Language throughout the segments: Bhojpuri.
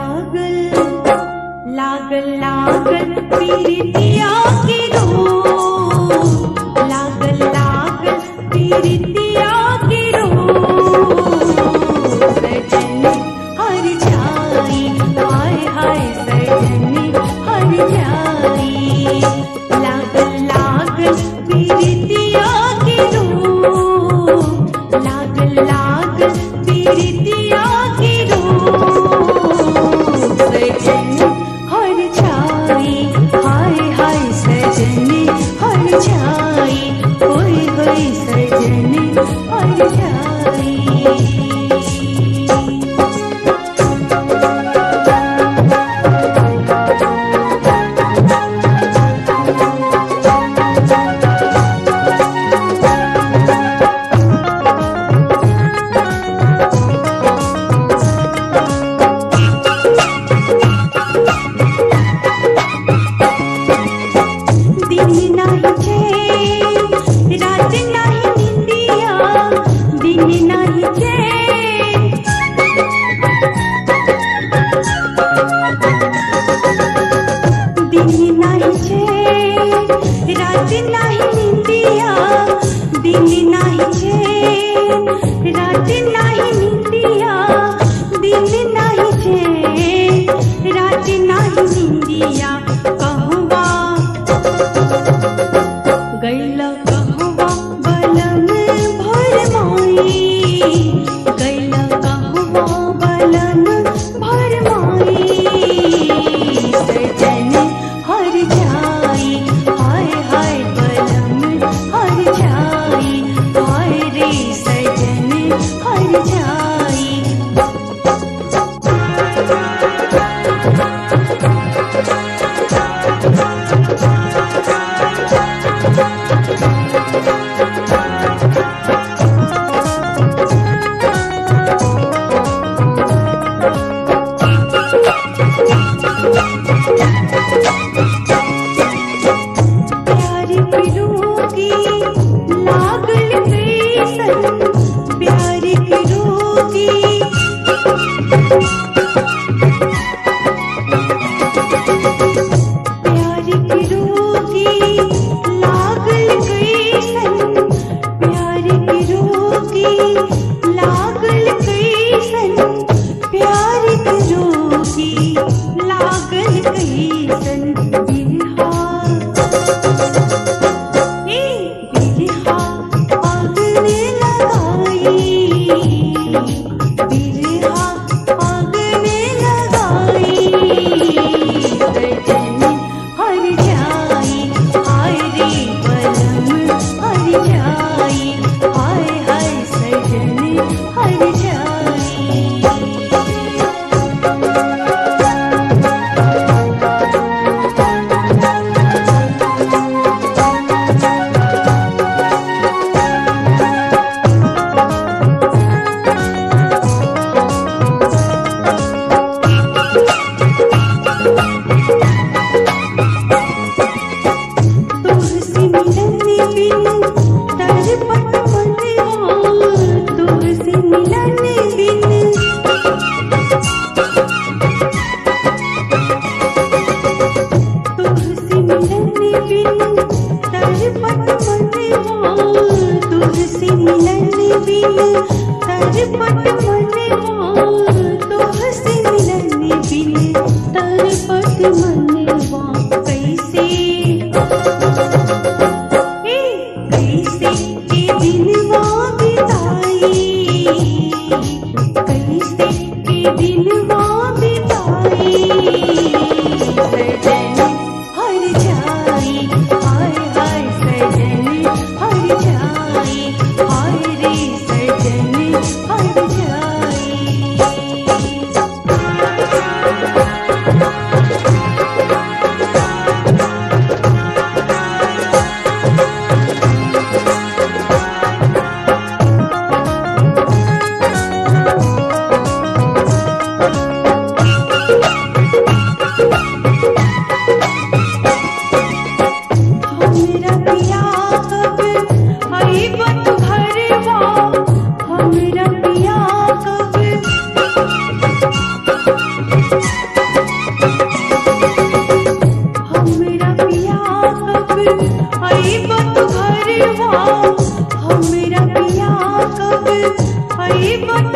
लागल लागल पीरितिया के रोग, लागल लागल पीरितिया के रोग। सजन हर जाई, हाय हाय सजन हर जाई। लागल लागल पीरितिया के रोग, लागल लागल पीरितिया के रोग। सजन हर जाई, हाय हाय सजन हर जाई, होय होय सजन हर जाई।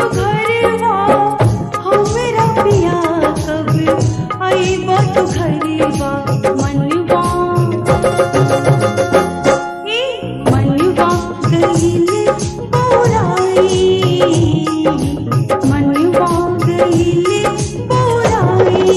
तू घरवा हमरा पिया कब आईबा तू घरवा मनवा ए मनवा गइल बोराई मनवा गइल बोराई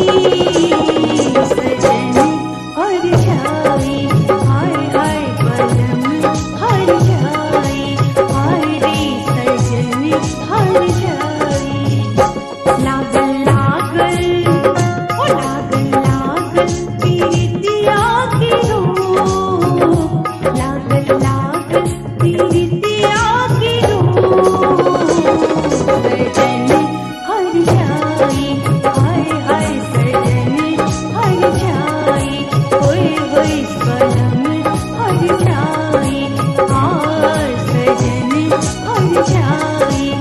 सजन हर जाई हाय हाय बलम हर जाई हाय रे सजन हर जाई लागल लागल ओ लागल लागल पीरितिया की रोग लागल लागल पीरितिया की रोग सजन हर जाई हाय हाय सजन हर जाई होय होय बलम हर जाई हाय सजन हर जाई